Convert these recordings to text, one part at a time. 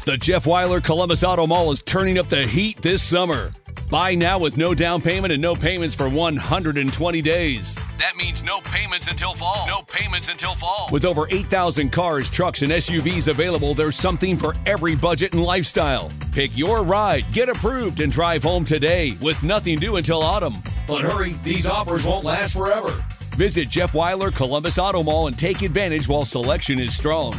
The Jeff Weiler Columbus Auto Mall is turning up the heat this summer. Buy now with no down payment and no payments for 120 days. That means no payments until fall. No payments until fall. With over 8,000 cars, trucks, and SUVs available, there's something for every budget and lifestyle. Pick your ride, get approved, and drive home today with nothing due until autumn. But hurry, these offers won't last forever. Visit Jeff Weiler Columbus Auto Mall and take advantage while selection is strong.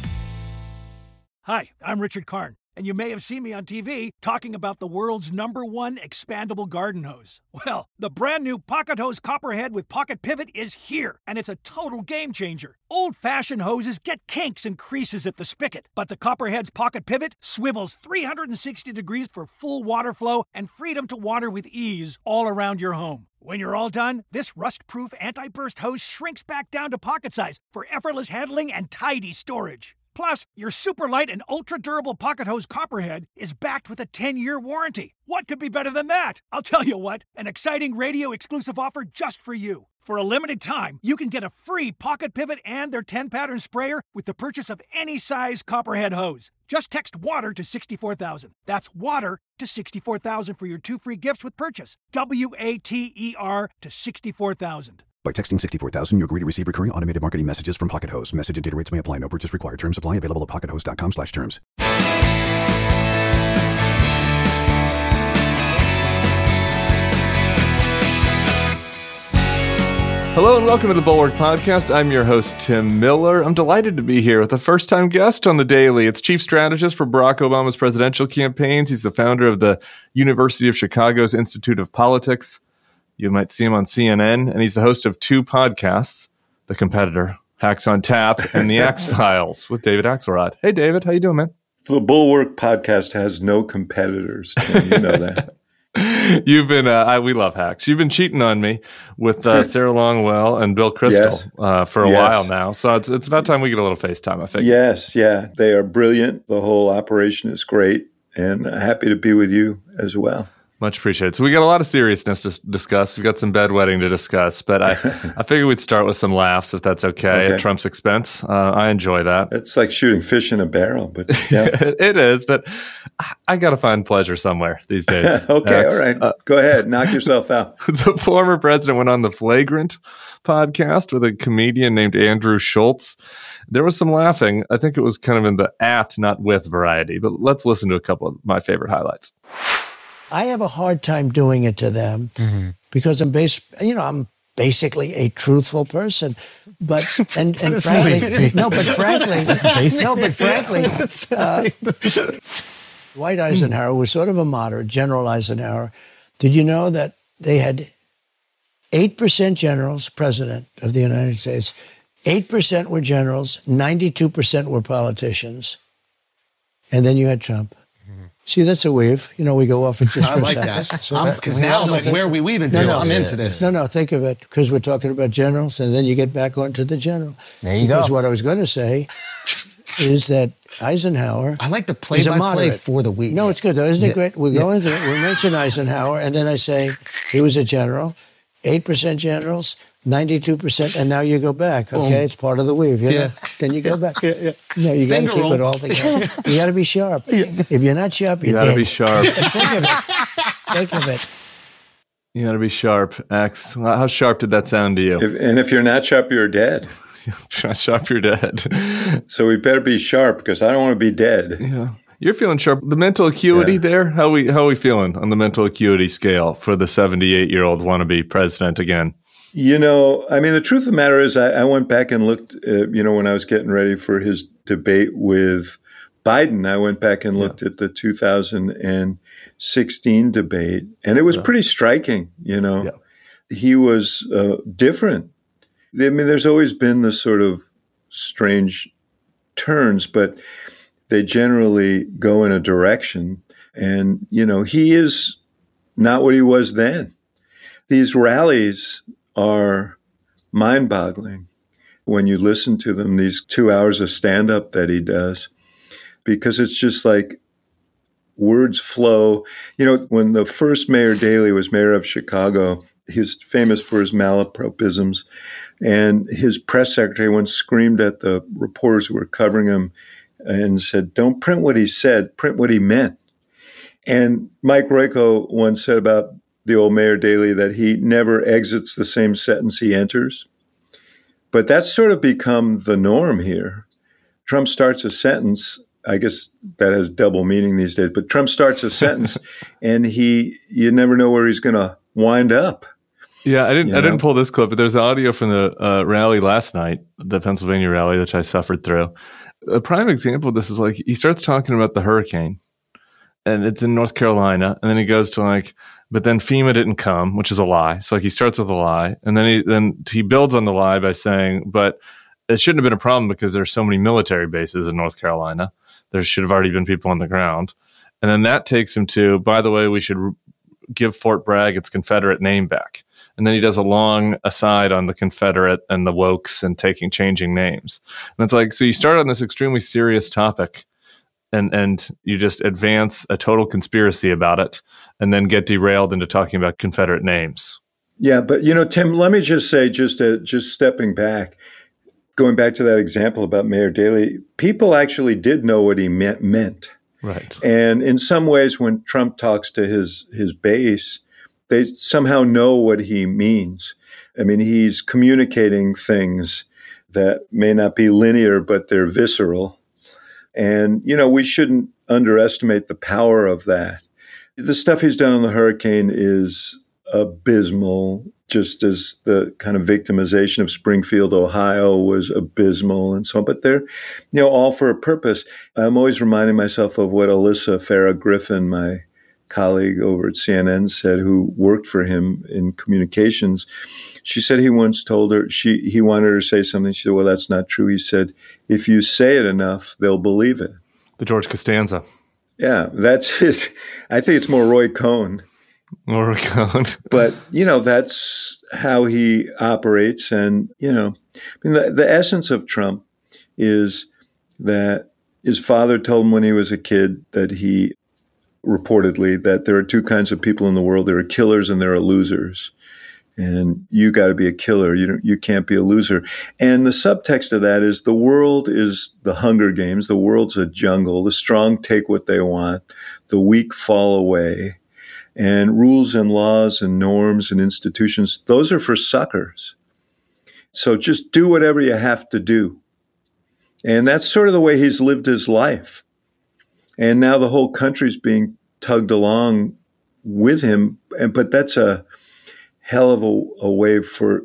Hi, I'm Richard Karn, and you may have seen me on TV talking about the world's #1 expandable garden hose. Well, the brand new Pocket Hose Copperhead with Pocket Pivot is here, and it's a total game changer. Old-fashioned hoses get kinks and creases at the spigot, but the Copperhead's Pocket Pivot swivels 360 degrees for full water flow and freedom to water with ease all around your home. When you're all done, this rust-proof anti-burst hose shrinks back down to pocket size for effortless handling and tidy storage. Plus, your super light and ultra-durable Pocket Hose Copperhead is backed with a 10-year warranty. What could be better than that? I'll tell you what, an exciting radio-exclusive offer just for you. For a limited time, you can get a free Pocket Pivot and their 10-pattern sprayer with the purchase of any size Copperhead hose. Just text WATER to 64,000. That's WATER to 64,000 for your 2 free gifts with purchase. WATER to 64,000. By texting 64,000, you agree to receive recurring automated marketing messages from Pocket Hose. Message and data rates may apply. No purchase required. Terms apply. Available at pockethose.com/terms. Hello and welcome to the Bulwark Podcast. I'm your host, Tim Miller. I'm delighted to be here with a first-time guest on The Daily. It's Chief Strategist for Barack Obama's presidential campaigns. He's the founder of the University of Chicago's Institute of Politics. You might see him on CNN, and he's the host of 2 podcasts, The Competitor, Hacks on Tap, and The Axe Files with David Axelrod. Hey, David. How you doing, man? The Bulwark Podcast has no competitors, Tim. You know that. You've been, we love hacks. You've been cheating on me with Sarah Longwell and Bill Kristol for a while now. So it's about time we get a little FaceTime, I figure. Yes, yeah. They are brilliant. The whole operation is great, and happy to be with you as well. Much appreciated. So we got a lot of seriousness to discuss. We've got some bedwetting to discuss, but I figured we'd start with some laughs, if that's okay. At Trump's expense. I enjoy that. It's like shooting fish in a barrel, but yeah. It is, but I got to find pleasure somewhere these days. All right. Go ahead. Knock yourself out. The former president went on the Flagrant podcast with a comedian named Andrew Schultz. There was some laughing. I think it was kind of in the at, not with variety, but let's listen to a couple of my favorite highlights. I have a hard time doing it to them because I'm basically a truthful person, but frankly, Dwight Eisenhower was sort of a moderate, General Eisenhower. Did you know that they had 8% generals, president of the United States, 8% were generals, 92% were politicians, and then you had Trump. See, that's a weave. We go off at this for a second. I like that. Because now I'm like, where are we weaving to? I'm into this. No, think of it. Because we're talking about generals, and then you get back onto the general. There you go. Because what I was going to say is that Eisenhower I like the play-by-play for the week. No, it's good, though. Isn't it great? We go into it. We mention Eisenhower, and then I say he was a general, 8% generals, 92%, and now you go back, okay? It's part of the weave, you know? Then you go back. No, you got to keep it all together. You got to be sharp. If you're not sharp, you're dead. You got to be sharp. Think of it. You got to be sharp, X. How sharp did that sound to you? If you're not sharp, you're dead. Sharp, you're dead. So we better be sharp because I don't want to be dead. Yeah. You're feeling sharp. The mental acuity there, how we feeling on the mental acuity scale for the 78-year-old wannabe president again? The truth of the matter is I went back and looked, when I was getting ready for his debate with Biden, I went back and looked at the 2016 debate, and it was pretty striking, He was different. There's always been this sort of strange turns, but they generally go in a direction. And, he is not what he was then. These rallies are mind-boggling when you listen to them, these 2 hours of stand-up that he does, because it's just like words flow. When the first Mayor Daley was mayor of Chicago, he was famous for his malapropisms, and his press secretary once screamed at the reporters who were covering him and said, don't print what he said, print what he meant. And Mike Royko once said about the old Mayor Daley that he never exits the same sentence he enters. But that's sort of become the norm here. Trump starts a sentence, I guess that has double meaning these days, but Trump starts a sentence and you never know where he's going to wind up. Yeah, I didn't pull this clip, but there's audio from the rally last night, the Pennsylvania rally, which I suffered through. A prime example of this is like he starts talking about the hurricane, and it's in North Carolina, and then he goes to like, but then FEMA didn't come, which is a lie. So like he starts with a lie, and then he builds on the lie by saying, but it shouldn't have been a problem because there's so many military bases in North Carolina. There should have already been people on the ground. And then that takes him to, by the way, we should give Fort Bragg its Confederate name back. And then he does a long aside on the Confederate and the wokes and changing names. And it's like, so you start on this extremely serious topic and you just advance a total conspiracy about it and then get derailed into talking about Confederate names. Yeah, but Tim, let me just say, just stepping back, going back to that example about Mayor Daley, people actually did know what he meant. Right. And in some ways, when Trump talks to his base, they somehow know what he means. I mean, he's communicating things that may not be linear, but they're visceral. And, we shouldn't underestimate the power of that. The stuff he's done on the hurricane is abysmal, just as the kind of victimization of Springfield, Ohio was abysmal and so on. But they're, all for a purpose. I'm always reminding myself of what Alyssa Farah Griffin, my colleague over at CNN, said, who worked for him in communications. She said he once told her, he wanted her to say something. She said, well, that's not true. He said, if you say it enough, they'll believe it. The George Costanza. Yeah, that's his. I think it's more Roy Cohn. More Roy Cohn. But, that's how he operates. And, the essence of Trump is that his father told him when he was a kid that reportedly, that there are two kinds of people in the world. There are killers and there are losers. And you got to be a killer. You can't be a loser. And the subtext of that is the world is the Hunger Games. The world's a jungle. The strong take what they want. The weak fall away. And rules and laws and norms and institutions, those are for suckers. So just do whatever you have to do. And that's sort of the way he's lived his life. And now the whole country's being tugged along with him. But that's a hell of a way for,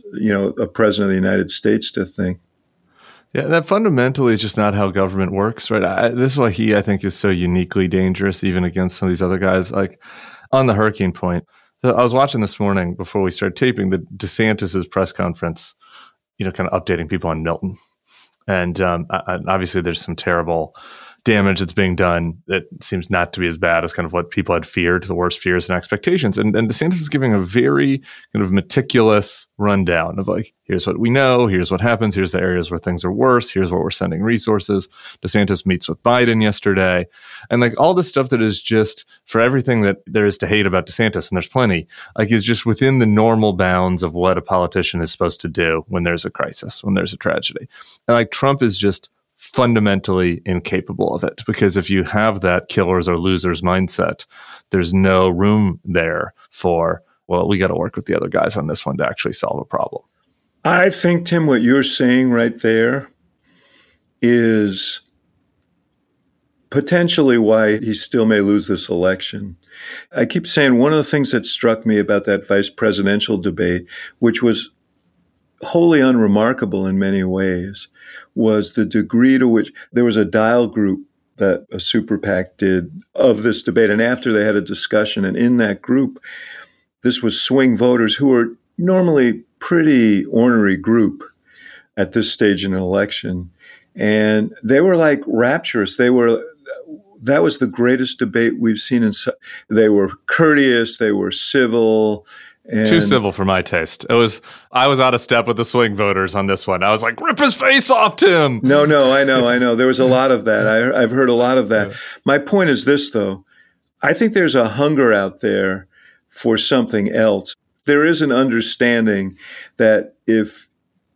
a president of the United States to think. Yeah, that fundamentally is just not how government works, right? This is why I think, is so uniquely dangerous, even against some of these other guys. Like on the hurricane point, I was watching this morning before we started taping the DeSantis's press conference, kind of updating people on Milton. And obviously there's some terrible damage that's being done that seems not to be as bad as kind of what people had feared, the worst fears and expectations. And DeSantis is giving a very kind of meticulous rundown of like, here's what we know, here's what happens, here's the areas where things are worse, here's where we're sending resources. DeSantis meets with Biden yesterday. And like all this stuff that is just for everything that there is to hate about DeSantis, and there's plenty, like is just within the normal bounds of what a politician is supposed to do when there's a crisis, when there's a tragedy. And like Trump is just fundamentally incapable of it, because if you have that killers or losers mindset, there's no room there for, well, we got to work with the other guys on this one to actually solve a problem. I think, Tim, what you're saying right there is potentially why he still may lose this election. I keep saying one of the things that struck me about that vice presidential debate, which was wholly unremarkable in many ways, was the degree to which there was a dial group that a super PAC did of this debate. And after they had a discussion, and in that group, this was swing voters who are normally pretty ornery group at this stage in an election. And they were like rapturous. That was the greatest debate we've seen. They were courteous. They were civil. And too civil for my taste. I was out of step with the swing voters on this one. I was like, rip his face off, Tim. No, I know. There was a lot of that. I've heard a lot of that. Yeah. My point is this, though. I think there's a hunger out there for something else. There is an understanding that if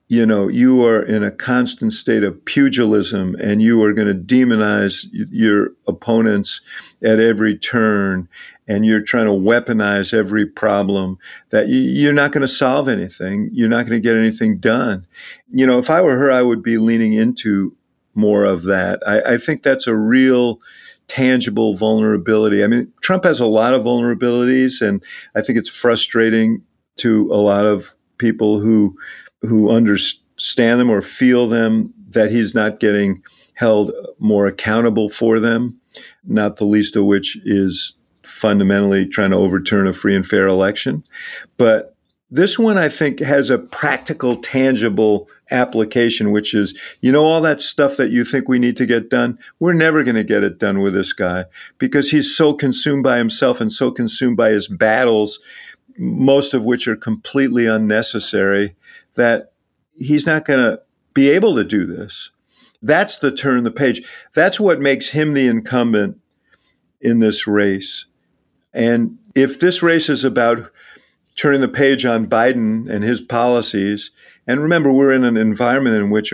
you are in a constant state of pugilism and you are going to demonize your opponents at every turn and you're trying to weaponize every problem, that you're not going to solve anything. You're not going to get anything done. If I were her, I would be leaning into more of that. I think that's a real tangible vulnerability. I mean, Trump has a lot of vulnerabilities, and I think it's frustrating to a lot of people who understand them or feel them, that he's not getting held more accountable for them, not the least of which is fundamentally trying to overturn a free and fair election. But this one, I think, has a practical, tangible application, which is, all that stuff that you think we need to get done, we're never going to get it done with this guy because he's so consumed by himself and so consumed by his battles, most of which are completely unnecessary, that he's not going to be able to do this. That's the turn the page. That's what makes him the incumbent in this race. And if this race is about turning the page on Biden and his policies, and remember, we're in an environment in which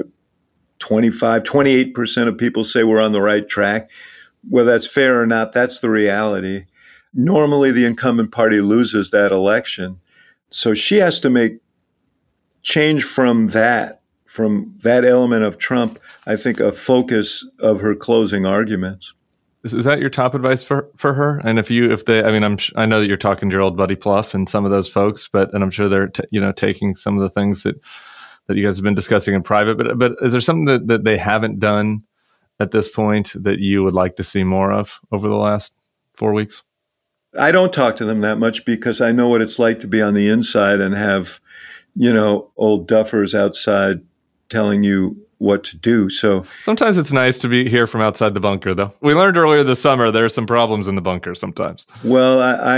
28% of people say we're on the right track. Whether that's fair or not, that's the reality. Normally, the incumbent party loses that election. So she has to make change from that element of Trump, I think, a focus of her closing arguments. Is that your top advice for her? And I know that you're talking to your old buddy Pluff and some of those folks, and I'm sure they're taking some of the things that you guys have been discussing in private. But is there something that they haven't done at this point that you would like to see more of over the last 4 weeks? I don't talk to them that much because I know what it's like to be on the inside and have, old duffers outside telling you what to do. So sometimes it's nice to be here from outside the bunker, though. We learned earlier this summer there are some problems in the bunker sometimes. Well,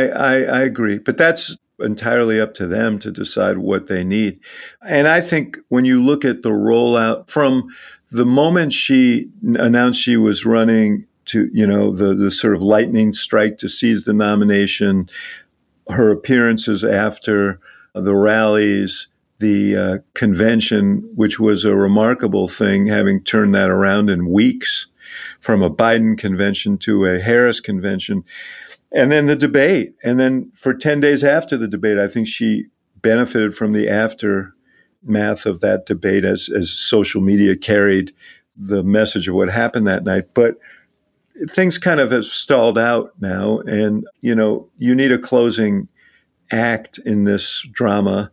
I agree, but that's entirely up to them to decide what they need. And I think when you look at the rollout from the moment she announced she was running to, the sort of lightning strike to seize the nomination, her appearances after the rallies, the convention, which was a remarkable thing, having turned that around in weeks from a Biden convention to a Harris convention, and then the debate. And then for 10 days after the debate, I think she benefited from the aftermath of that debate as social media carried the message of what happened that night. But things kind of have stalled out now, and, you need a closing act in this drama.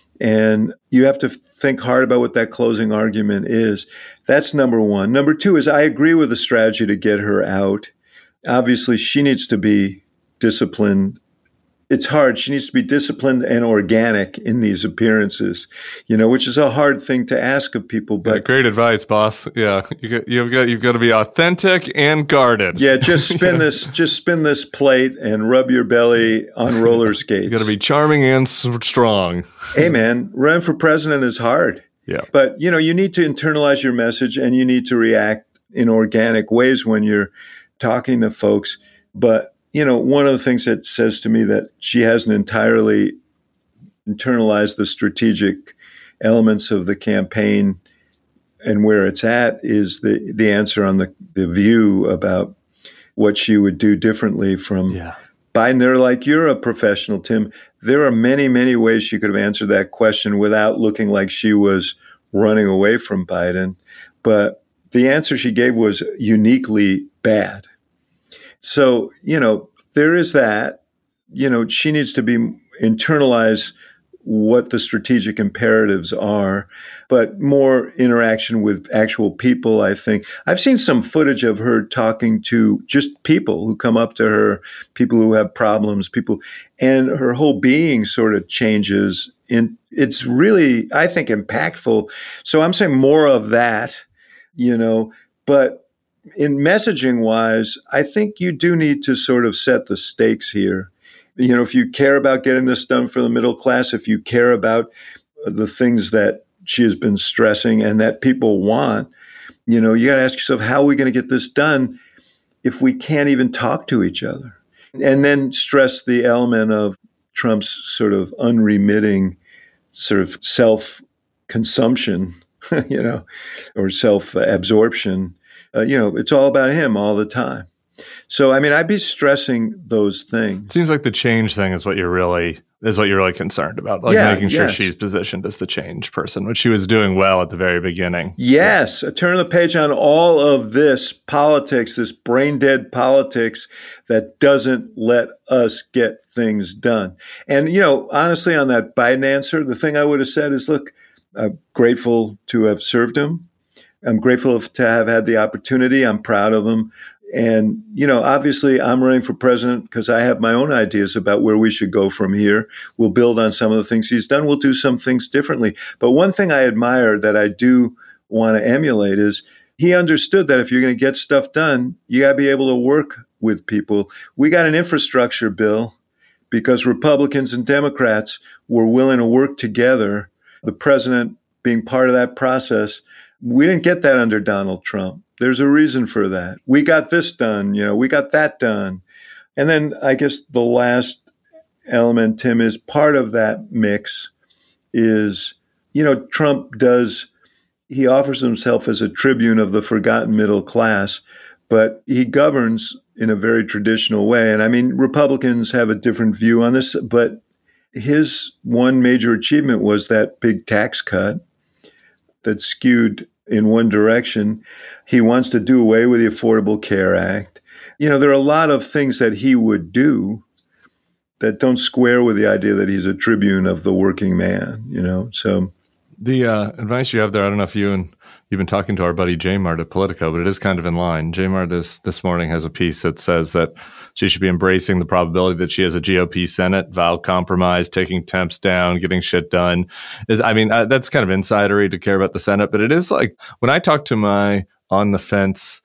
And you have to think hard about what that closing argument is. That's number one. Number two is I agree with the strategy to get her out. Obviously, she needs to be disciplined. It's hard. She needs to be disciplined and organic in these appearances, which is a hard thing to ask of people. But great advice, boss. Yeah, you've got to be authentic and guarded. Yeah, just spin this plate and rub your belly on roller skates. You got to be charming and strong. Hey, man, running for president is hard. Yeah, but you need to internalize your message and you need to react in organic ways when you're talking to folks. But one of the things that says to me that she hasn't entirely internalized the strategic elements of the campaign and where it's at is the answer on the View about what she would do differently from Biden. They're like, you're a professional, Tim. There are many, many ways she could have answered that question without looking like she was running away from Biden. But the answer she gave was uniquely bad. So, there is that, she needs to internalize what the strategic imperatives are, but more interaction with actual people, I think. I've seen some footage of her talking to just people who come up to her, people who have problems, and her whole being sort of changes. It's really, I think, impactful. So I'm saying more of that, but in messaging wise, I think you do need to sort of set the stakes here. If you care about getting this done for the middle class, if you care about the things that she has been stressing and that people want, you got to ask yourself, how are we going to get this done if we can't even talk to each other? And then stress the element of Trump's sort of unremitting sort of consumption, or self-absorption. It's all about him all the time. So, I mean, I'd be stressing those things. It seems like the change thing is what you're really concerned about, making sure she's positioned as the change person, which she was doing well at the very beginning. Yes, turn the page on all of this politics, this brain-dead politics that doesn't let us get things done. And, honestly, on that Biden answer, the thing I would have said is, look, I'm grateful to have served him. I'm grateful to have had the opportunity. I'm proud of him. And, obviously I'm running for president because I have my own ideas about where we should go from here. We'll build on some of the things he's done. We'll do some things differently. But one thing I admire that I do want to emulate is he understood that if you're going to get stuff done, you got to be able to work with people. We got an infrastructure bill because Republicans and Democrats were willing to work together, the president being part of that process. We didn't get that under Donald Trump. There's a reason for that. We got this done, we got that done. And then I guess the last element, Tim, is part of that mix is, Trump he offers himself as a tribune of the forgotten middle class, but he governs in a very traditional way. And I mean, Republicans have a different view on this, but his one major achievement was that big tax cut that skewed in one direction. He wants to do away with the Affordable Care Act. There are a lot of things that he would do that don't square with the idea that he's a tribune of the working man, so. The advice you have there, I don't know if you've been talking to our buddy Jamart at Politico, but it is kind of in line. Jamart this morning has a piece that says that she should be embracing the probability that she has a GOP Senate, vow compromise, taking temps down, getting shit done. That's kind of insidery to care about the Senate, but it is like when I talk to my on the fence,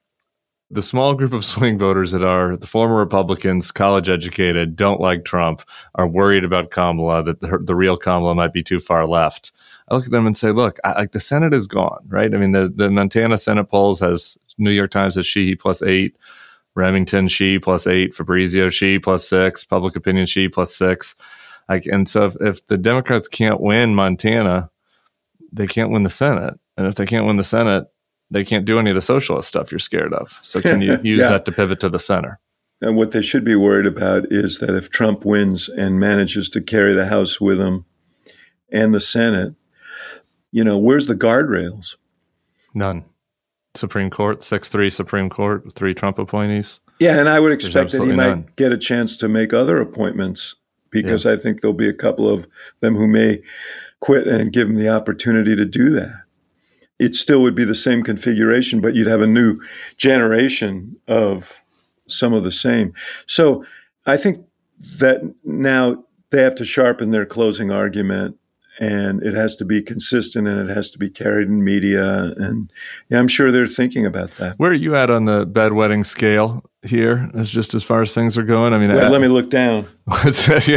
the small group of swing voters that are the former Republicans, college educated, don't like Trump, are worried about Kamala, that the real Kamala might be too far left. I look at them and say, look, the Senate is gone, right? I mean, the Montana Senate polls has New York Times has she +8, Remington she +8, Fabrizio she +6, Public Opinion she +6. And so if the Democrats can't win Montana, they can't win the Senate. And if they can't win the Senate, they can't do any of the socialist stuff you're scared of. So can you use that to pivot to the center? And what they should be worried about is that if Trump wins and manages to carry the House with him and the Senate, where's the guardrails? None. Supreme Court, 6-3 Supreme Court, 3 Trump appointees. Yeah, and I would expect that he might get a chance to make other appointments because I think there'll be a couple of them who may quit and give him the opportunity to do that. It still would be the same configuration, but you'd have a new generation of some of the same. So I think that now they have to sharpen their closing argument, and it has to be consistent and it has to be carried in media. And I'm sure they're thinking about that. Where are you at on the bedwetting scale here, as far as things are going? I mean, let me look down. Are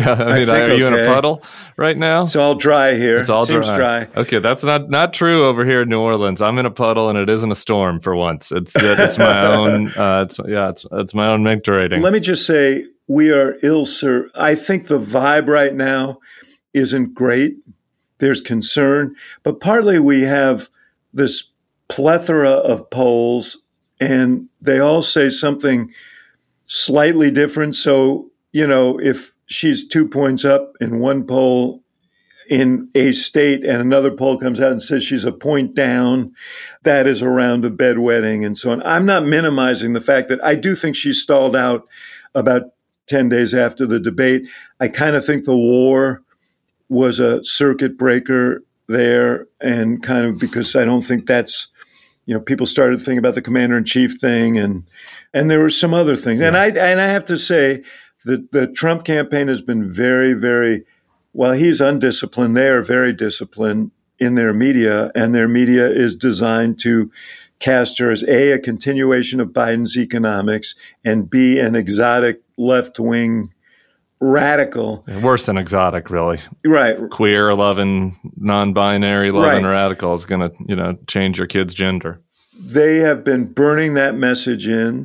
you in a puddle right now? It's all dry here. It's all Seems dry. Okay, that's not true over here in New Orleans. I'm in a puddle, and it isn't a storm for once. It's my own. It's my own mentorating. Let me just say, we are ill-served. I think the vibe right now isn't great. There's concern, but partly we have this plethora of polls, and they all say something slightly different. So, if she's 2 points up in one poll in a state and another poll comes out and says she's a point down, that is a round of bedwetting and so on. I'm not minimizing the fact that I do think she stalled out about 10 days after the debate. I kind of think the war was a circuit breaker there, and kind of because I don't think that's, people started thinking about the commander-in-chief thing, and there were some other things. Yeah. And I have to say that the Trump campaign has been very, very, while he's undisciplined, they are very disciplined in their media, and their media is designed to cast her as A, a continuation of Biden's economics, and B, an exotic left-wing radical. Worse than exotic, really. Right. Queer, loving, non-binary, loving radical is going to, change your kid's gender. They have been burning that message in,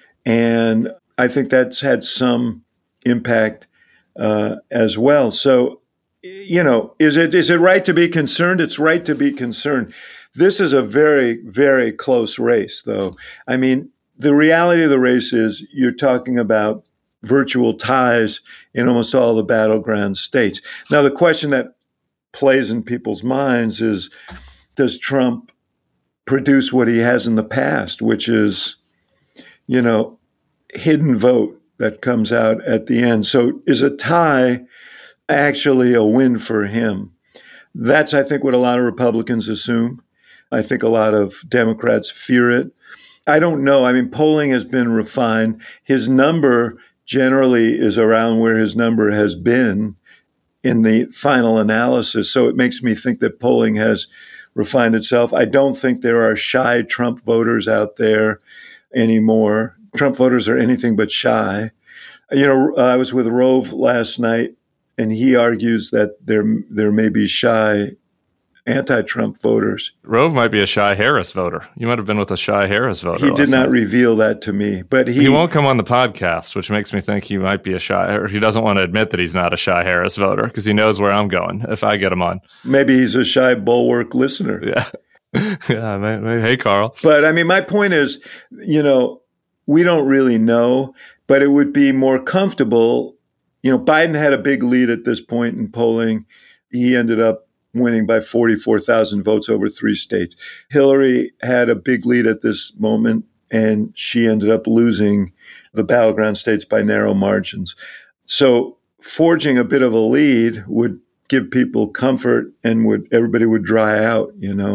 and I think that's had some impact as well. So is it right to be concerned? It's right to be concerned. This is a very, very close race, though. I mean, the reality of the race is you're talking about virtual ties in almost all the battleground states. Now, the question that plays in people's minds is, does Trump produce what he has in the past, which is, hidden vote that comes out at the end? So is a tie actually a win for him? That's, I think, what a lot of Republicans assume. I think a lot of Democrats fear it. I don't know. I mean, polling has been refined. His number generally is around where his number has been in the final analysis. So it makes me think that polling has refined itself. I don't think there are shy Trump voters out there anymore. Trump voters are anything but shy. I was with Rove last night, and he argues that there may be shy anti-Trump voters. Rove might be a shy Harris voter. You might have been with a shy Harris voter. He did not reveal that to me, but he won't come on the podcast, which makes me think he might be a shy, or he doesn't want to admit that he's not a shy Harris voter because he knows where I'm going if I get him on. Maybe he's a shy Bulwark listener. Yeah. Yeah. Maybe. Hey, Carl. But I mean, my point is, we don't really know, but it would be more comfortable. Biden had a big lead at this point in polling. He ended up winning by 44,000 votes over 3 states. Hillary had a big lead at this moment, and she ended up losing the battleground states by narrow margins. So forging a bit of a lead would give people comfort and everybody would dry out,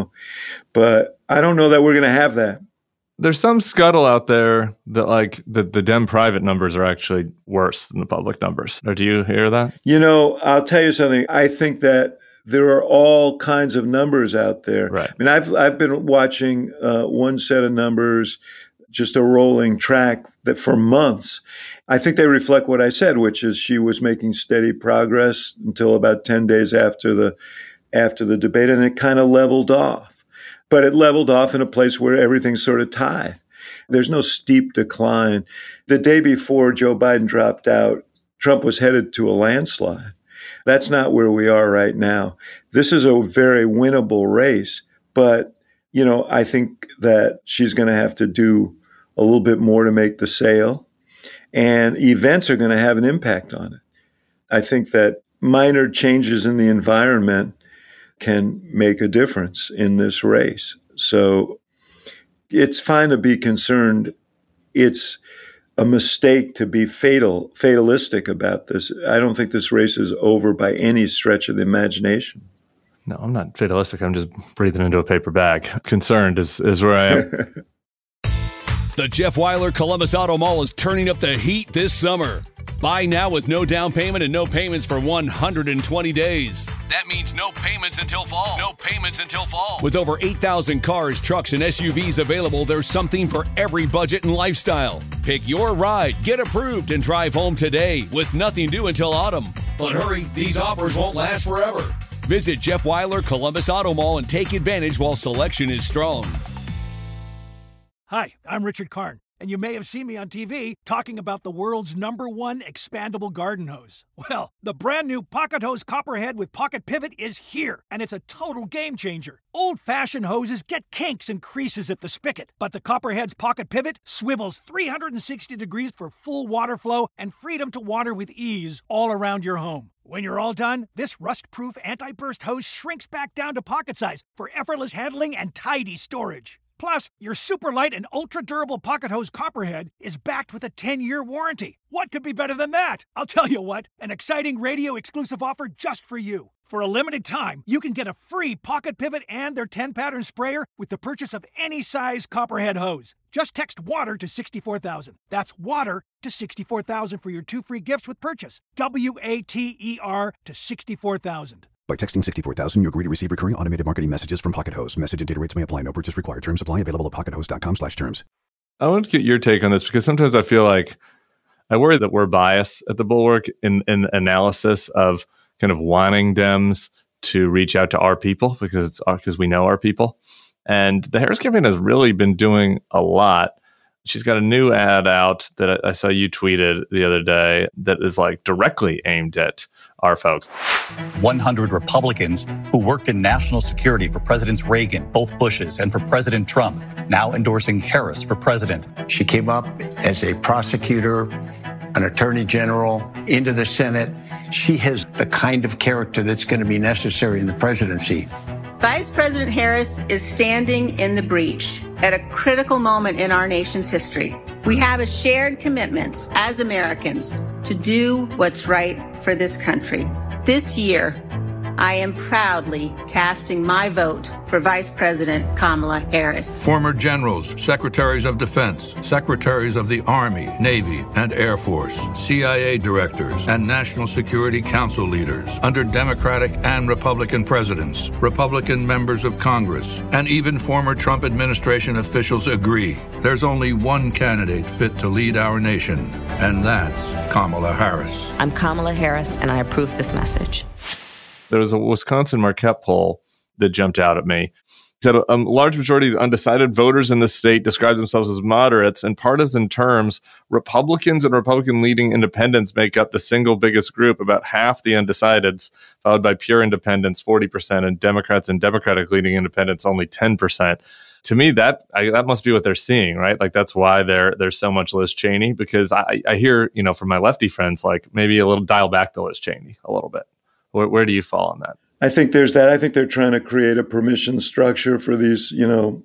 But I don't know that we're going to have that. There's some scuttle out there that the Dem private numbers are actually worse than the public numbers. Or do you hear that? I'll tell you something. I think that there are all kinds of numbers out there. Right. I mean, I've been watching one set of numbers, just a rolling track that for months. I think they reflect what I said, which is she was making steady progress until about 10 days after the debate, and it kind of leveled off. But it leveled off in a place where everything's sort of tied. There's no steep decline. The day before Joe Biden dropped out, Trump was headed to a landslide. That's not where we are right now. This is a very winnable race, but, I think that she's going to have to do a little bit more to make the sale, and events are going to have an impact on it. I think that minor changes in the environment can make a difference in this race. So it's fine to be concerned. It's a mistake to be fatalistic about this. I don't think this race is over by any stretch of the imagination. No, I'm not fatalistic. I'm just breathing into a paper bag. Concerned is where I am. The Jeff Weiler Columbus Auto Mall is turning up the heat this summer. Buy now with no down payment and no payments for 120 days. That means no payments until fall. No payments until fall. With over 8,000 cars, trucks, and SUVs available, there's something for every budget and lifestyle. Pick your ride, get approved, and drive home today with nothing due until autumn. But hurry, these offers won't last forever. Visit Jeff Weiler Columbus Auto Mall and take advantage while selection is strong. Hi, I'm Richard Karn, and you may have seen me on TV talking about the world's #1 expandable garden hose. Well, the brand new Pocket Hose Copperhead with Pocket Pivot is here, and it's a total game changer. Old-fashioned hoses get kinks and creases at the spigot, but the Copperhead's Pocket Pivot swivels 360 degrees for full water flow and freedom to water with ease all around your home. When you're all done, this rust-proof anti-burst hose shrinks back down to pocket size for effortless handling and tidy storage. Plus, your super light and ultra-durable Pocket Hose Copperhead is backed with a 10-year warranty. What could be better than that? I'll tell you what, an exciting radio-exclusive offer just for you. For a limited time, you can get a free Pocket Pivot and their 10-pattern sprayer with the purchase of any size Copperhead hose. Just text WATER to 64,000. That's WATER to 64,000 for your 2 free gifts with purchase. WATER to 64,000. By texting 64,000, you agree to receive recurring automated marketing messages from Pocket Hose. Message and data rates may apply. No purchase required. Terms apply. Available at pockethose.com/terms. I want to get your take on this because sometimes I feel like I worry that we're biased at the Bulwark in analysis of kind of wanting Dems to reach out to our people because we know our people. And the Harris campaign has really been doing a lot She's got a new ad out that I saw you tweeted the other day that is like directly aimed at our folks. 100 Republicans who worked in national security for Presidents Reagan, both Bushes, and for President Trump, now endorsing Harris for president. She came up as a prosecutor, an attorney general, into the Senate. She has the kind of character that's going to be necessary in the presidency. Vice President Harris is standing in the breach at a critical moment in our nation's history. We have a shared commitment as Americans to do what's right for this country. This year, I am proudly casting my vote for Vice President Kamala Harris. Former generals, secretaries of defense, secretaries of the Army, Navy, and Air Force, CIA directors, and National Security Council leaders under Democratic and Republican presidents, Republican members of Congress, and even former Trump administration officials agree there's only one candidate fit to lead our nation, and that's Kamala Harris. I'm Kamala Harris, and I approve this message. There was a Wisconsin Marquette poll that jumped out at me. It said a large majority of undecided voters in the state describe themselves as moderates. In partisan terms, Republicans and Republican-leaning independents make up the single biggest group, about half the undecideds, followed by pure independents, 40%, and Democrats and Democratic-leaning independents, only 10%. To me, that must be what they're seeing, right? Like, that's why there's so much Liz Cheney, because I hear, from my lefty friends, like, maybe a little dial back the Liz Cheney a little bit. Where do you fall on that? I think there's that. I think they're trying to create a permission structure for these,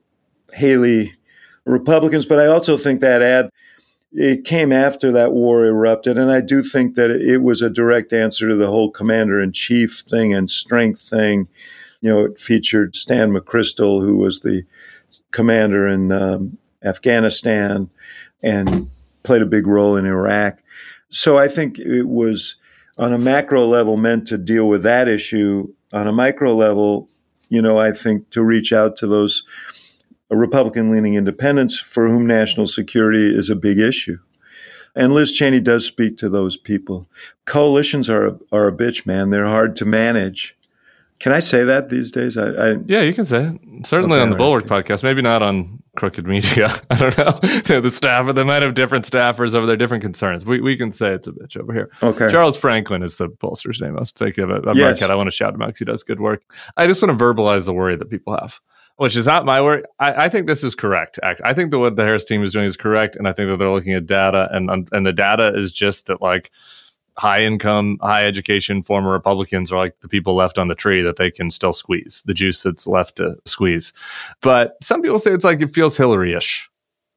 Haley Republicans. But I also think that ad, it came after that war erupted. And I do think that it was a direct answer to the whole commander-in-chief thing and strength thing. It featured Stan McChrystal, who was the commander in Afghanistan and played a big role in Iraq. So I think it was, on a macro level, meant to deal with that issue. On a micro level, I think to reach out to those Republican-leaning independents for whom national security is a big issue. And Liz Cheney does speak to those people. Coalitions are a bitch, man. They're hard to manage. Can I say that these days? Yeah, you can say it. Certainly on the Bulwark podcast. Maybe not on Crooked Media. I don't know. The staff, they might have different staffers over their different concerns. We can say it's a bitch over here. Okay. Charles Franklin is the pollster's name. I was thinking of it. Yes. Marquette. I want to shout him out because he does good work. I just want to verbalize the worry that people have, which is not my worry. I think this is correct. I think that what the Harris team is doing is correct, and I think that they're looking at data, and the data is just that, like, high income, high education former Republicans are like the people left on the tree that they can still squeeze, the juice that's left to squeeze. But some people say it's like it feels Hillary-ish,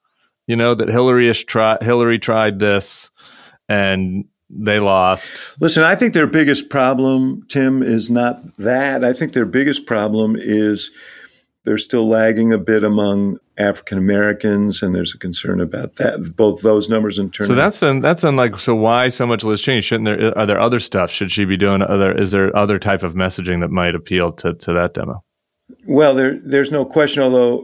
that Hillary tried this and they lost. Listen, I think their biggest problem, Tim, is not that. I think their biggest problem is they're still lagging a bit among African Americans, and there's a concern about that. Both those numbers in turn. So that's then like, so why so much Liz Cheney? Are there other stuff? Should she be doing is there other type of messaging that might appeal to that demo? Well, there's no question. Although,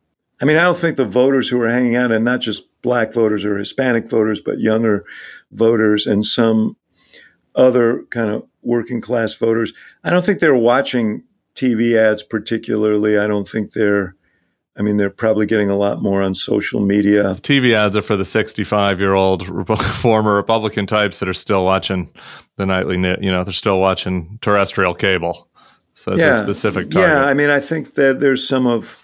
I don't think the voters who are hanging out, and not just black voters or Hispanic voters, but younger voters and some other kind of working class voters, I don't think they're watching TV ads particularly. I don't think they're probably getting a lot more on social media. TV ads are for the 65-year-old former Republican types that are still watching the nightly, they're still watching terrestrial cable. So it's a specific target. Yeah, I think that there's some of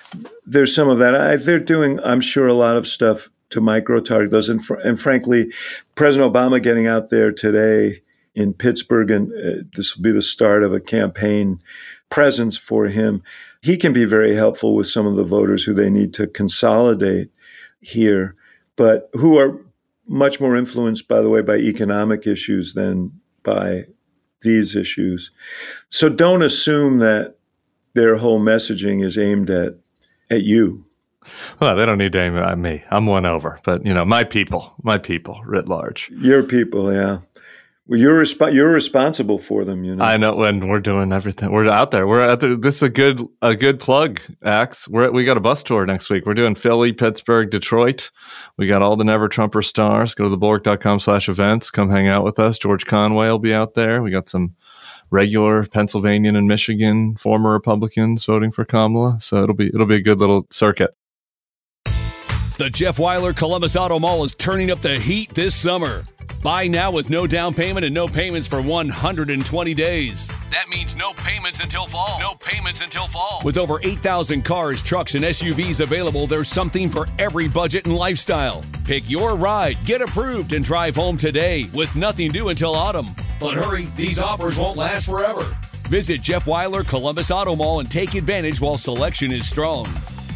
that. They're doing, I'm sure, a lot of stuff to micro-target those. And frankly, President Obama getting out there today in Pittsburgh, and this will be the start of a campaign presence for him. He can be very helpful with some of the voters who they need to consolidate here, but who are much more influenced, by the way, by economic issues than by these issues. So don't assume that their whole messaging is aimed at you. Well, they don't need to aim at me. I'm won over. But, my people writ large. Your people, yeah. Well, you're responsible for them, I know, and we're doing everything. We're out there. We're out there. This is a good plug, Axe. We got a bus tour next week. We're doing Philly, Pittsburgh, Detroit. We got all the Never Trumper stars. Go to thebulwark.com/events. Come hang out with us. George Conway will be out there. We got some regular Pennsylvania and Michigan former Republicans voting for Kamala. So it'll be a good little circuit. The Jeff Weiler Columbus Auto Mall is turning up the heat this summer. Buy now with no down payment and no payments for 120 days. That means no payments until fall. No payments until fall. With over 8,000 cars, trucks, and SUVs available, there's something for every budget and lifestyle. Pick your ride, get approved, and drive home today with nothing due until autumn. But hurry, these offers won't last forever. Visit Jeff Weiler Columbus Auto Mall and take advantage while selection is strong.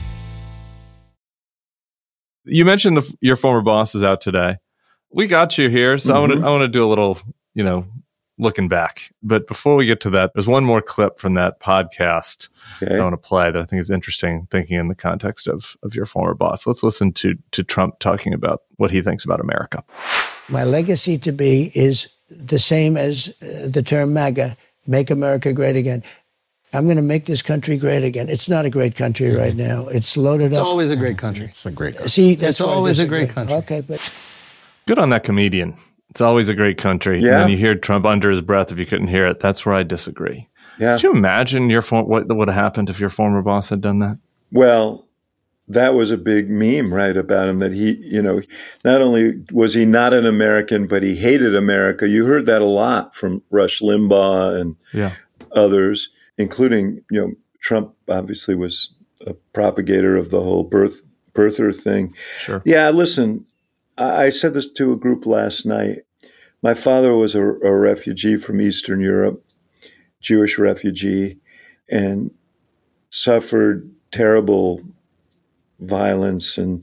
You mentioned your former boss is out today. We got you here, so I want to do a little, looking back. But before we get to that, there's one more clip from that podcast I want to play that I think is interesting, thinking in the context of your former boss. Let's listen to Trump talking about what he thinks about America. My legacy to be is the same as the term MAGA, Make America Great Again. I'm going to make this country great again. It's not a great country right now. It's loaded up. It's always a great country. It's a great country. See, that's always a great country. Okay, but... Good on that comedian. It's always a great country. Yeah. And then you hear Trump under his breath, if you couldn't hear it. That's where I disagree. Yeah. Could you imagine what would have happened if your former boss had done that? Well, that was a big meme, right, about him, that he, not only was he not an American, but he hated America. You heard that a lot from Rush Limbaugh and others, including, Trump obviously was a propagator of the whole birther thing. Sure. Yeah, listen, I said this to a group last night. My father was a refugee from Eastern Europe, Jewish refugee, and suffered terrible violence and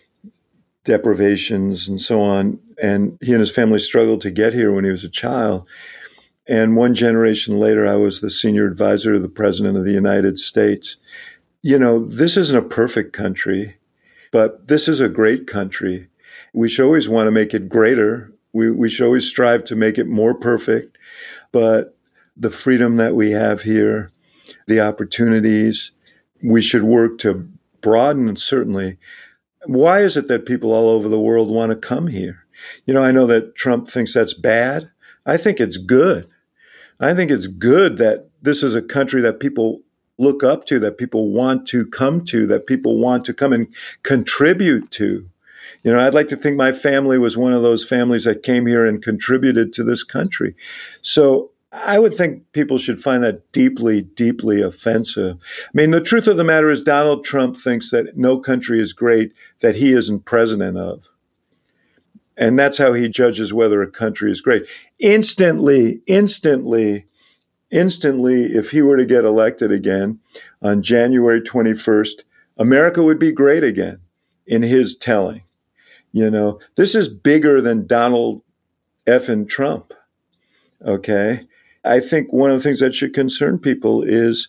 deprivations and so on. And he and his family struggled to get here when he was a child. And one generation later, I was the senior advisor to the President of the United States. This isn't a perfect country, but this is a great country. We should always want to make it greater. We should always strive to make it more perfect. But the freedom that we have here, the opportunities, we should work to broaden, and certainly. Why is it that people all over the world want to come here? I know that Trump thinks that's bad. I think it's good. I think it's good that this is a country that people look up to, that people want to come to, that people want to come and contribute to. I'd like to think my family was one of those families that came here and contributed to this country. So I would think people should find that deeply, deeply offensive. I mean, the truth of the matter is Donald Trump thinks that no country is great that he isn't president of. And that's how he judges whether a country is great. Instantly, if he were to get elected again on January 21st, America would be great again in his telling. This is bigger than Donald effing Trump. Okay. I think one of the things that should concern people is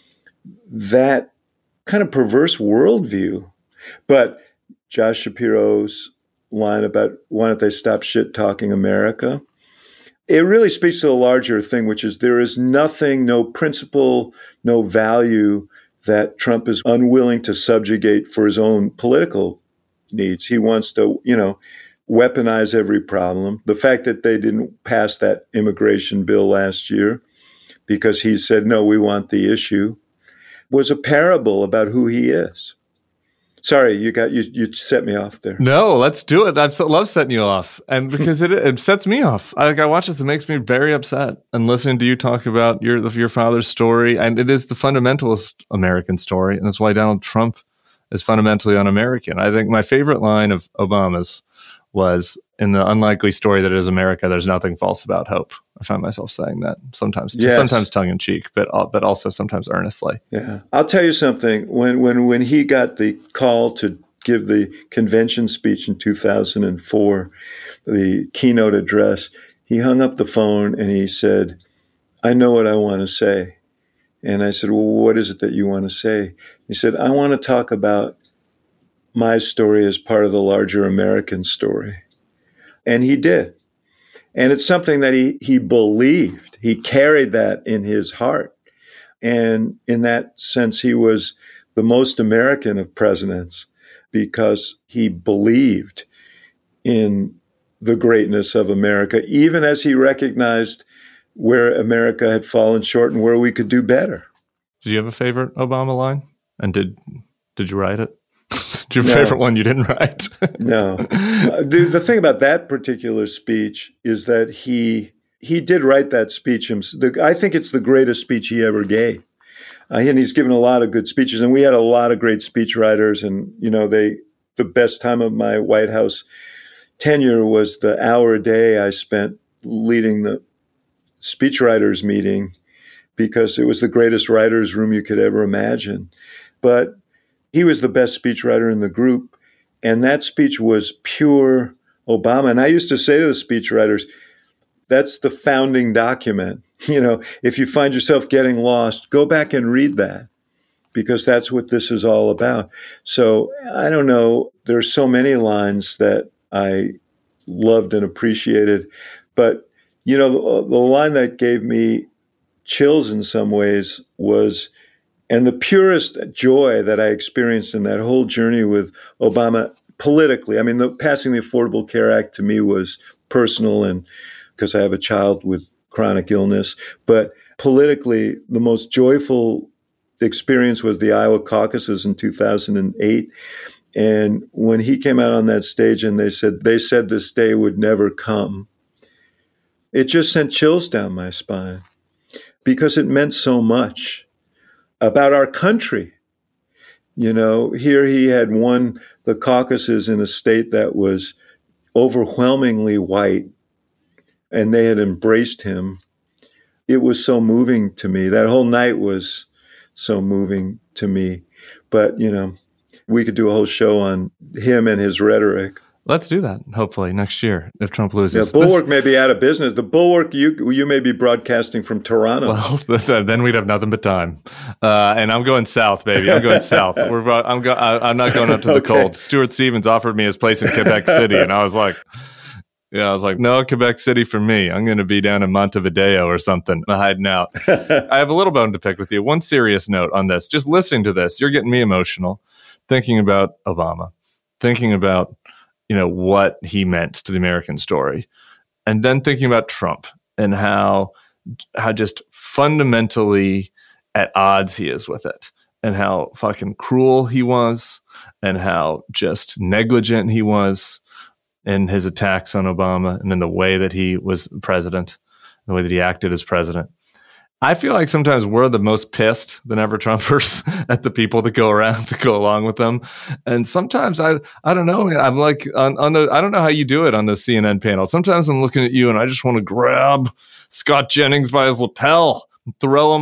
that kind of perverse worldview. But Josh Shapiro's line about why don't they stop shit talking America? It really speaks to the larger thing, which is there is nothing, no principle, no value that Trump is unwilling to subjugate for his own political needs. He wants to, weaponize every problem. The fact that they didn't pass that immigration bill last year because he said, no, we want the issue, was a parable about who he is. Sorry, you set me off there. No, let's do it. I love setting you off, and because it sets me off. I watch this; it makes me very upset. And listening to you talk about your father's story, and it is the fundamentalist American story, and that's why Donald Trump is fundamentally un-American. I think my favorite line of Obama's was, in the unlikely story that is America, there's nothing false about hope. I find myself saying that sometimes, sometimes tongue in cheek, but also sometimes earnestly. Yeah, I'll tell you something. When he got the call to give the convention speech in 2004, the keynote address, he hung up the phone and he said, "I know what I want to say." And I said, "Well, what is it that you want to say?" He said, "I want to talk about my story as part of the larger American story." And he did. And it's something that he believed. He carried that in his heart. And in that sense, he was the most American of presidents because he believed in the greatness of America, even as he recognized where America had fallen short and where we could do better. Did you have a favorite Obama line? And did you write it? Your favorite one you didn't write? No. The thing about that particular speech is that he did write that speech. I think it's the greatest speech he ever gave. And he's given a lot of good speeches. And we had a lot of great speechwriters. And, the best time of my White House tenure was the hour a day I spent leading the speechwriters meeting, because it was the greatest writer's room you could ever imagine. But he was the best speechwriter in the group. And that speech was pure Obama. And I used to say to the speechwriters, that's the founding document. If you find yourself getting lost, go back and read that, because that's what this is all about. So I don't know. There's so many lines that I loved and appreciated. But, the line that gave me chills in some ways was, and the purest joy that I experienced in that whole journey with Obama politically. I mean, passing the Affordable Care Act to me was personal, and because I have a child with chronic illness. But politically, the most joyful experience was the Iowa caucuses in 2008. And when he came out on that stage and they said this day would never come, it just sent chills down my spine, because it meant so much about our country. Here he had won the caucuses in a state that was overwhelmingly white, and they had embraced him. It was so moving to me. That whole night was so moving to me. But, we could do a whole show on him and his rhetoric. Let's do that, hopefully, next year, if Trump loses. Yeah, Bulwark may be out of business. The Bulwark, you may be broadcasting from Toronto. Well, then we'd have nothing but time. And I'm going south, baby. I'm going south. I'm not going up to the cold. Stuart Stevens offered me his place in Quebec City, and I was like, no, Quebec City for me. I'm going to be down in Montevideo or something, hiding out. I have a little bone to pick with you. One serious note on this. Just listening to this, you're getting me emotional, thinking about Obama, thinking about what he meant to the American story. And then thinking about Trump and how just fundamentally at odds he is with it, and how fucking cruel he was, and how just negligent he was in his attacks on Obama, and in the way that he was president, the way that he acted as president. I feel like sometimes we're the most pissed than ever Trumpers at the people that go around, that go along with them. And sometimes I don't know. I'm like I don't know how you do it on the CNN panel. Sometimes I'm looking at you and I just want to grab Scott Jennings by his lapel, throw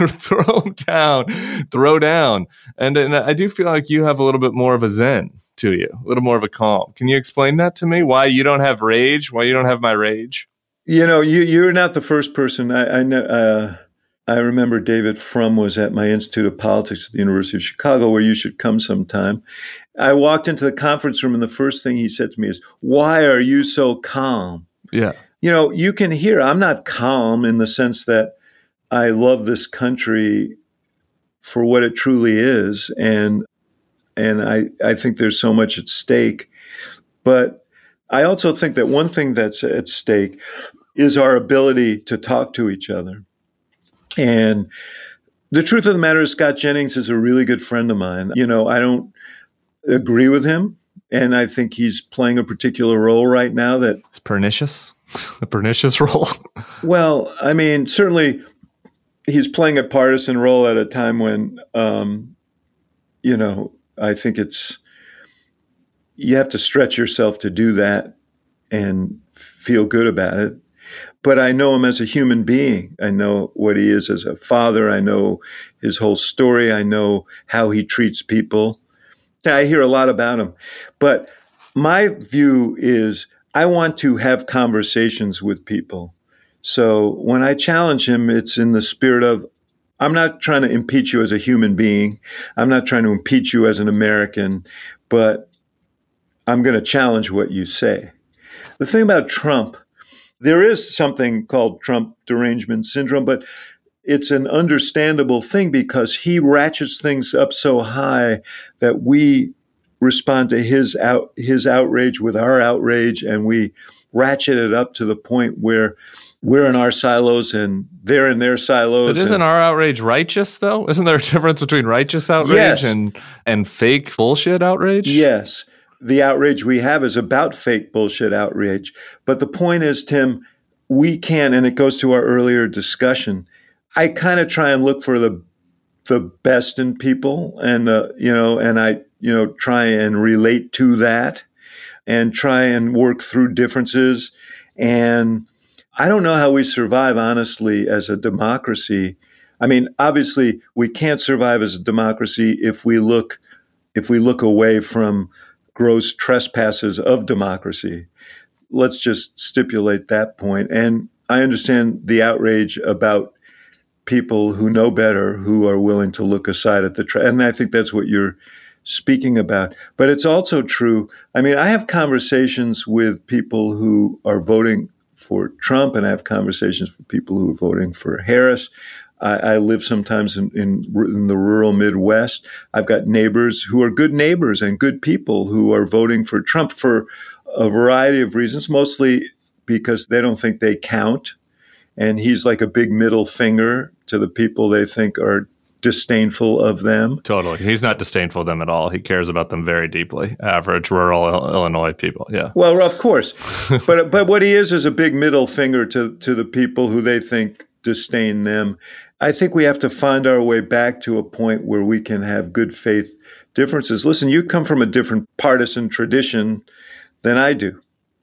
down. And I do feel like you have a little bit more of a zen to you, a little more of a calm. Can you explain that to me? Why you don't have rage? Why you don't have my rage? You're not the first person. I remember David Frum was at my Institute of Politics at the University of Chicago, where you should come sometime. I walked into the conference room, and the first thing he said to me is, "Why are you so calm?" Yeah. You can hear I'm not calm in the sense that I love this country for what it truly is, and I think there's so much at stake. But I also think that one thing that's at stake is our ability to talk to each other. And the truth of the matter is, Scott Jennings is a really good friend of mine. I don't agree with him, and I think he's playing a particular role right now that... It's pernicious? A pernicious role? Well, I mean, certainly he's playing a partisan role at a time when, I think you have to stretch yourself to do that and feel good about it. But I know him as a human being. I know what he is as a father. I know his whole story. I know how he treats people. I hear a lot about him. But my view is I want to have conversations with people. So when I challenge him, it's in the spirit of, I'm not trying to impeach you as a human being. I'm not trying to impeach you as an American, but I'm going to challenge what you say. The thing about Trump, there is something called Trump derangement syndrome, but it's an understandable thing because he ratchets things up so high that we respond to his outrage with our outrage, and we ratchet it up to the point where we're in our silos and they're in their silos. But isn't our outrage righteous, though? Isn't there a difference between righteous outrage and fake bullshit outrage? Yes. The outrage we have is about fake bullshit outrage. But the point is, Tim, we can, and it goes to our earlier discussion, I kind of try and look for the best in people, and I try and relate to that and try and work through differences. And I don't know how we survive, honestly, as a democracy. I mean, obviously, we can't survive as a democracy if we look away from gross trespasses of democracy. Let's just stipulate that point. And I understand the outrage about people who know better, who are willing to look aside at and I think that's what you're speaking about. But it's also true. I mean, I have conversations with people who are voting for Trump, and I have conversations with people who are voting for Harris. I live sometimes in the rural Midwest. I've got neighbors who are good neighbors and good people who are voting for Trump for a variety of reasons, mostly because they don't think they count. And he's like a big middle finger to the people they think are disdainful of them. Totally. He's not disdainful of them at all. He cares about them very deeply. Average rural Illinois people. Yeah. Well, of course. but what he is a big middle finger to the people who they think disdain them. I think we have to find our way back to a point where we can have good faith differences. Listen, you come from a different partisan tradition than I do.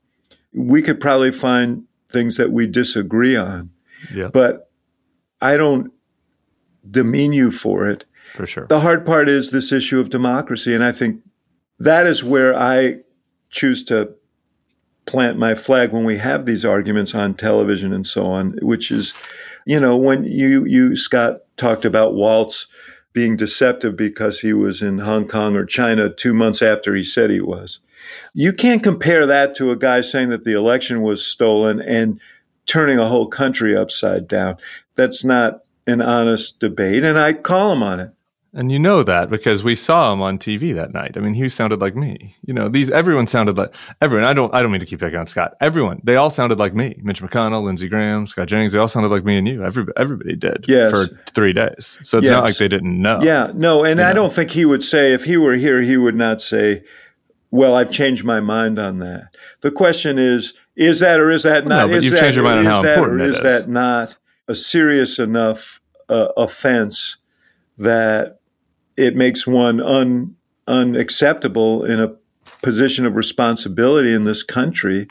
We could probably find things that we disagree on. Yeah. But I don't demean you for it. For sure. The hard part is this issue of democracy. And I think that is where I choose to plant my flag when we have these arguments on television and so on, which is, when you Scott, talked about Waltz being deceptive because he was in Hong Kong or China 2 months after he said he was. You can't compare that to a guy saying that the election was stolen and turning a whole country upside down. That's not an honest debate, and I call him on it. And you know that because we saw him on TV that night. I mean, he sounded like me. Everyone sounded like everyone. I don't mean to keep picking on Scott. Everyone, they all sounded like me. Mitch McConnell, Lindsey Graham, Scott Jennings, they all sounded like me and you. Everybody did for 3 days. So it's not like they didn't know. Yeah, no, and I don't think he would say, if he were here, he would not say, well, I've changed my mind on that. The question is that or is that not? No, but you've changed your mind on how important it is. Is that not a serious enough offense that it makes one unacceptable in a position of responsibility in this country?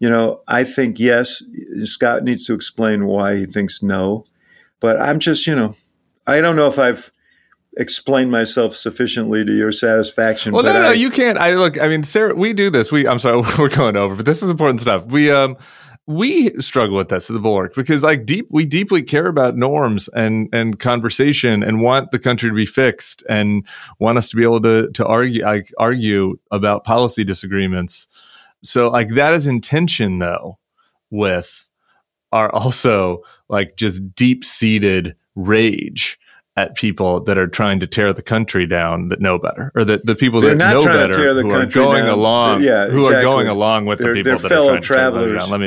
I think, yes, Scott needs to explain why he thinks no. But I'm just, I don't know if I've explained myself sufficiently to your satisfaction. Well, no, you can't. Sarah, we do this. I'm sorry, we're going over, but this is important stuff. We struggle with this at the Bulwark because we deeply care about norms and conversation and want the country to be fixed and want us to be able to argue about policy disagreements. So that is in tension though with our also just deep-seated rage at people that are trying to tear the country down that know better, or that the people that know better who are going along, are going along with the people that are trying to tear them down.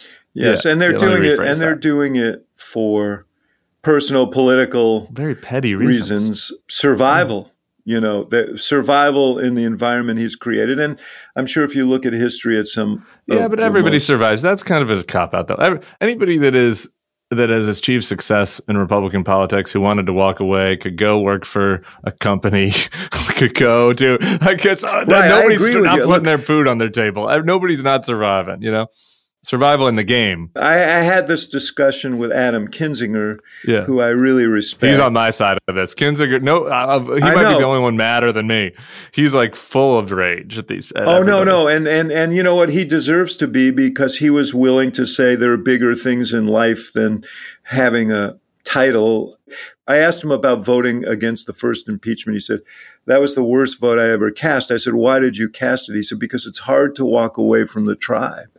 And they're doing it, and they're doing it for personal, political, very petty reasons. Survival. The survival in the environment he's created, and I'm sure if you look at history at some, but everybody survives. That's kind of a cop out, though. Anybody that has achieved success in Republican politics who wanted to walk away could go work for a company, could go to nobody's not putting their food on their table. Nobody's not surviving. Survival in the game. I had this discussion with Adam Kinzinger, who I really respect. He's on my side of this. Kinzinger, he might be the only one madder than me. He's full of rage at these. No, and you know what? He deserves to be, because he was willing to say there are bigger things in life than having a title. I asked him about voting against the first impeachment. He said, that was the worst vote I ever cast. I said, why did you cast it? He said, because it's hard to walk away from the tribe.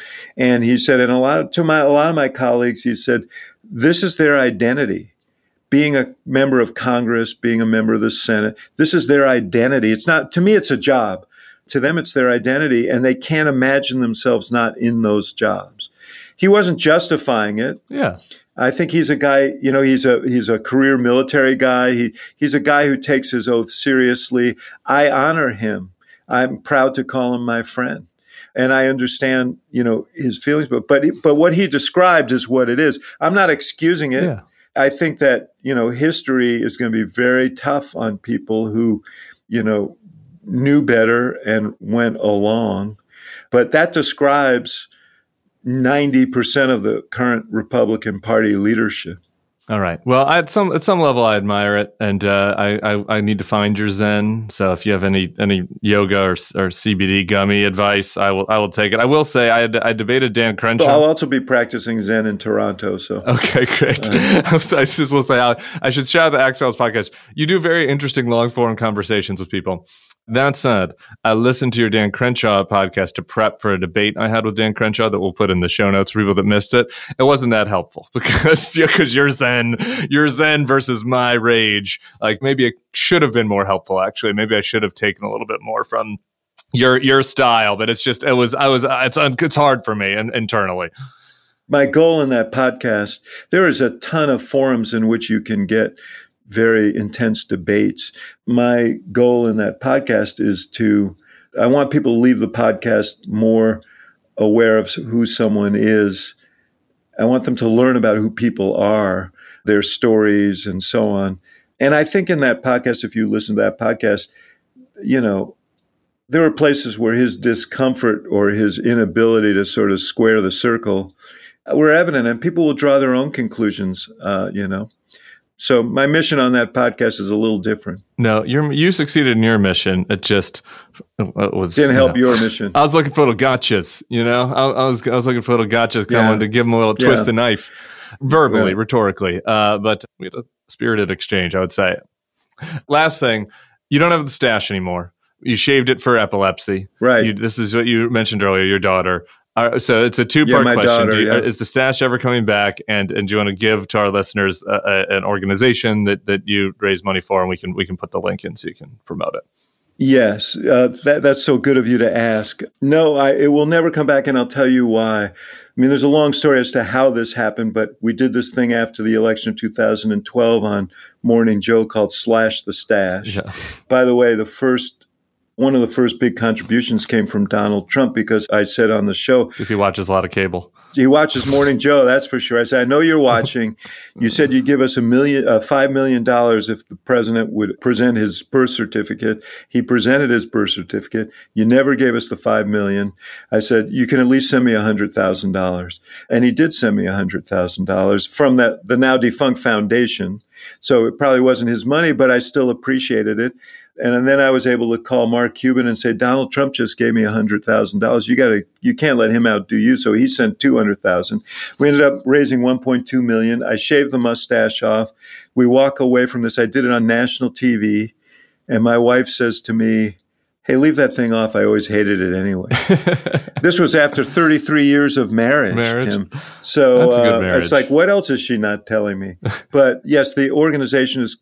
And he said, and a lot of my colleagues, he said, this is their identity. being a member of Congress, being a member of the Senate, this is their identity. It's not, to me, it's a job. To them, it's their identity, and they can't imagine themselves not in those jobs. He wasn't justifying it. Yeah. I think he's a guy, he's a career military guy. He's a guy who takes his oath seriously. I honor him. I'm proud to call him my friend. And I understand, his feelings, but what he described is what it is. I'm not excusing it. Yeah. I think that, history is going to be very tough on people who, knew better and went along. But that describes 90% of the current Republican Party leadership. All right. Well, at some level, I admire it, and I need to find your Zen. So if you have any yoga or CBD gummy advice, I will take it. I will say I debated Dan Crenshaw. I'll also be practicing Zen in Toronto. So okay, great. I just will say I should shout out the Axe Files podcast. You do very interesting long form conversations with people. That said, I listened to your Dan Crenshaw podcast to prep for a debate I had with Dan Crenshaw that we'll put in the show notes for people that missed it. It wasn't that helpful because you're Zen versus my rage. Like maybe it should have been more helpful. Actually, maybe I should have taken a little bit more from your style. But it's hard for me internally. My goal in that podcast, there is a ton of forums in which you can get very intense debates. My goal in that podcast is I want people to leave the podcast more aware of who someone is. I want them to learn about who people are, their stories, and so on. And I think in that podcast, if you listen to that podcast, there are places where his discomfort or his inability to sort of square the circle were evident, and people will draw their own conclusions, So my mission on that podcast is a little different. No, you succeeded in your mission. It just didn't help your mission. I was looking for little gotchas, I was looking for little gotchas because I wanted to give them a little twist of the knife, verbally, rhetorically. But we had a spirited exchange, I would say. Last thing, you don't have the stash anymore. You shaved it for epilepsy. Right. This is what you mentioned earlier, your daughter. So it's a two-part question. Daughter, Is the stash ever coming back? And do you want to give to our listeners an organization that you raise money for, and we can put the link in so you can promote it? Yes, that's so good of you to ask. No, it will never come back, and I'll tell you why. I mean, there's a long story as to how this happened, but we did this thing after the election of 2012 on Morning Joe called Slash the Stash. Yeah. By the way, one of the first big contributions came from Donald Trump because I said on the show. Because he watches a lot of cable. He watches Morning Joe, that's for sure. I said, I know you're watching. You said you'd give us $5 million if the president would present his birth certificate. He presented his birth certificate. You never gave us the $5 million. I said, you can at least send me $100,000. And he did send me $100,000 from the now defunct foundation. So it probably wasn't his money, but I still appreciated it. And then I was able to call Mark Cuban and say, Donald Trump just gave me $100,000. You can't let him outdo you. So he sent $200,000. We ended up raising $1.2 million. I shaved the mustache off. We walk away from this. I did it on national TV. And my wife says to me, hey, leave that thing off. I always hated it anyway. This was after 33 years of marriage. Tim. So that's a good marriage. It's like, what else is she not telling me? But yes, the organization is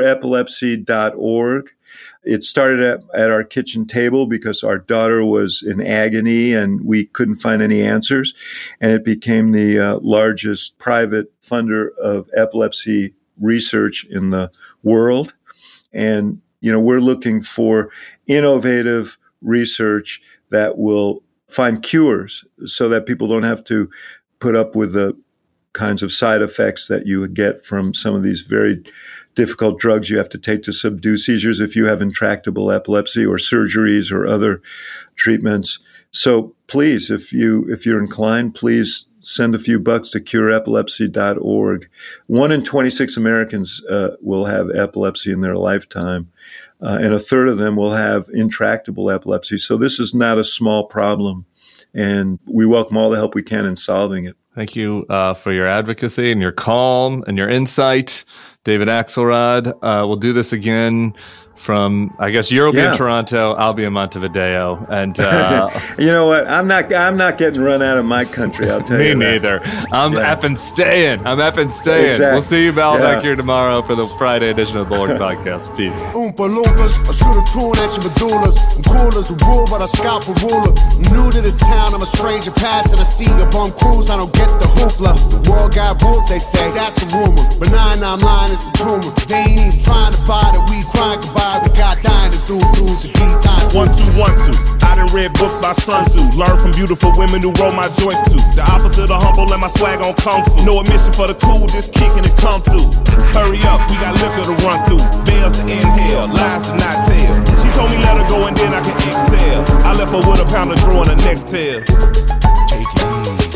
cureepilepsy.org. It started at our kitchen table because our daughter was in agony and we couldn't find any answers. And it became the largest private funder of epilepsy research in the world. And, we're looking for innovative research that will find cures so that people don't have to put up with the kinds of side effects that you would get from some of these very difficult drugs you have to take to subdue seizures if you have intractable epilepsy, or surgeries or other treatments. So please, if you're inclined, please send a few bucks to cureepilepsy.org. 1 in 26 Americans will have epilepsy in their lifetime, and a third of them will have intractable epilepsy. So this is not a small problem, and we welcome all the help we can in solving it. Thank you for your advocacy and your calm and your insight. David Axelrod. We'll do this again from, I guess you'll be in Toronto, I'll be in Montevideo, and you know what? I'm not getting run out of my country. I'll tell you. Me neither. I'm effing staying. Exactly. We'll see you, Val, back here tomorrow for the Friday edition of the Bulwark Podcast. Peace. Oompa Loompas, I shoot a tune at your medullas. I'm cool as a rule, but I scalp a ruler. I'm new to this town, I'm a stranger passing. I see a bum cruise, I don't get the hoopla. The world got rules, they say, that's a rumor. But nah, I'm lying, it's a tumor. They ain't even trying to buy the weed, crying goodbye. We got dying to do the design. 1, 2, 1, 2. I done read books by Sun Tzu. Learn from beautiful women who roll my joints too. The opposite of humble and my swag on kung fu. No admission for the cool, just kicking it come through. Hurry up, we got liquor to run through. Bells to inhale, lies to not tell. She told me let her go and then I can excel. I left her with a pound of draw in the next tail. Take it easy.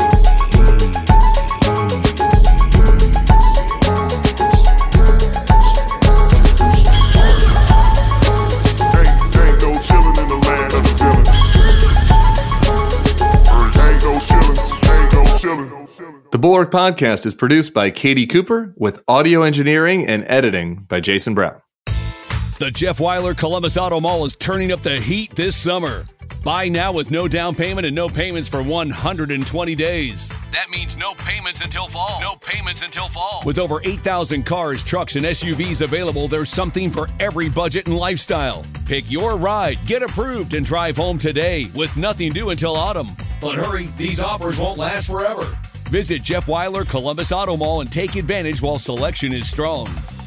The Bulwark Podcast is produced by Katie Cooper with audio engineering and editing by Jason Brown. The Jeff Weiler Columbus Auto Mall is turning up the heat this summer. Buy now with no down payment and no payments for 120 days. That means no payments until fall. No payments until fall. With over 8,000 cars, trucks, and SUVs available, there's something for every budget and lifestyle. Pick your ride, get approved, and drive home today with nothing due until autumn. But hurry, these offers won't last forever. Visit Jeff Weiler Columbus Auto Mall and take advantage while selection is strong.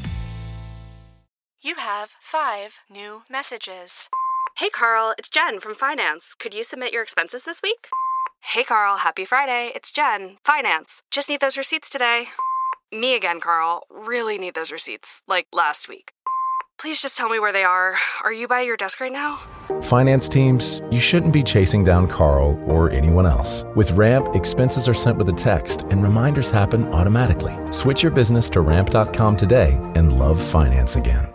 You have 5 new messages. Hey Carl, it's Jen from Finance. Could you submit your expenses this week? Hey Carl, happy Friday. It's Jen, Finance. Just need those receipts today. Me again, Carl. Really need those receipts, like last week. Please just tell me where they are. Are you by your desk right now? Finance teams, you shouldn't be chasing down Carl or anyone else. With Ramp, expenses are sent with a text and reminders happen automatically. Switch your business to ramp.com today and love finance again.